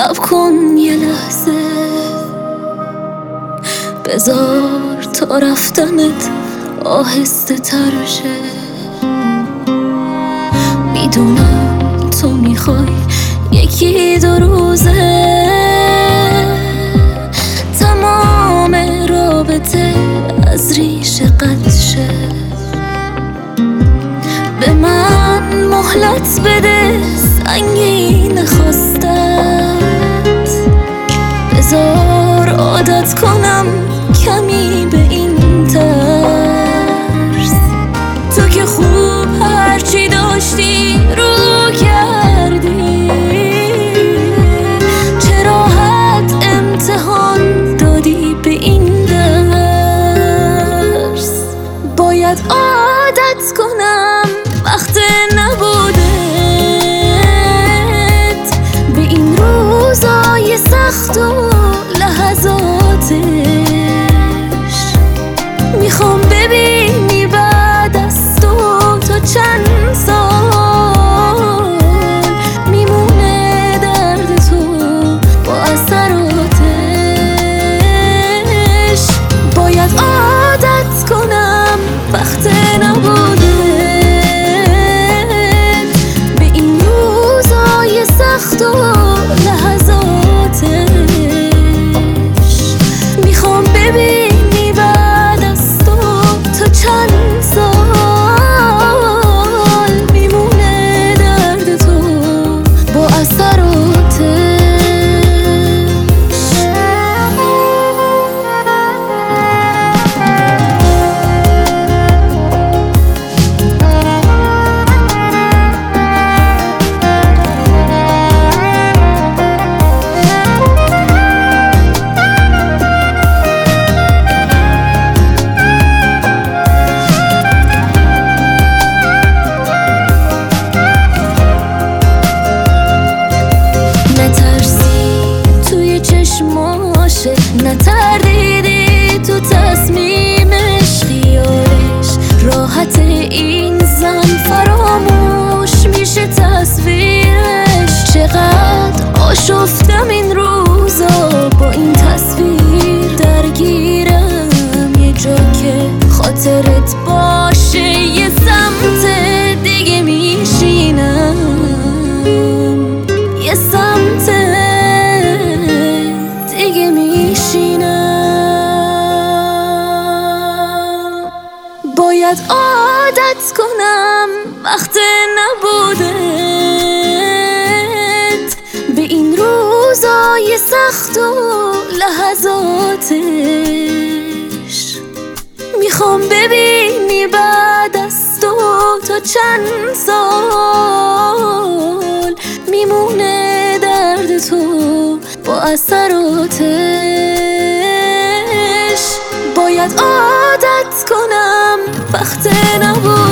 صبر کن یه لحظه، بذار تا رفتنت آهسته تر شه. میدونم تو میخوای یکی دو روزه تمام رابطه از ریشه قطع شه. به من مهلت بده، سنگین خواستت، بذار عادت کنم کمی به این ترس. تو که خوب هرچی داشتی رو کردی، چه راحت امتحان دادی به این درس. باید عادت کنم وقت نبودت به این روزای سخت و لحظاتش. میخوام ببینی بعد از تو تا چند سال میمونه درد تو با اثراتش. باید عادت کنم وقت نبودت به این روزای سخت و لحظاتش. میخوام ببینی بعد از تو تا چند سال میمونه درد تو با اثراتش. نتردیدی تو تصمیمش، خیالش راحت این زن فراموش میشه تصویرش. چقدر آشفتم این روزا با این تصویر، درگیرم یه جا که خاطرت باشه، یه سمت دیگه میشینم، یه سمت دیگه میشینم. باید عادت کنم وقت نبودت به این روزای سخت و لحظاتش. میخوام ببینی بعد از تو تا چند سال میمونه درد تو با اثراتش. باید عادت کنم وقت نبود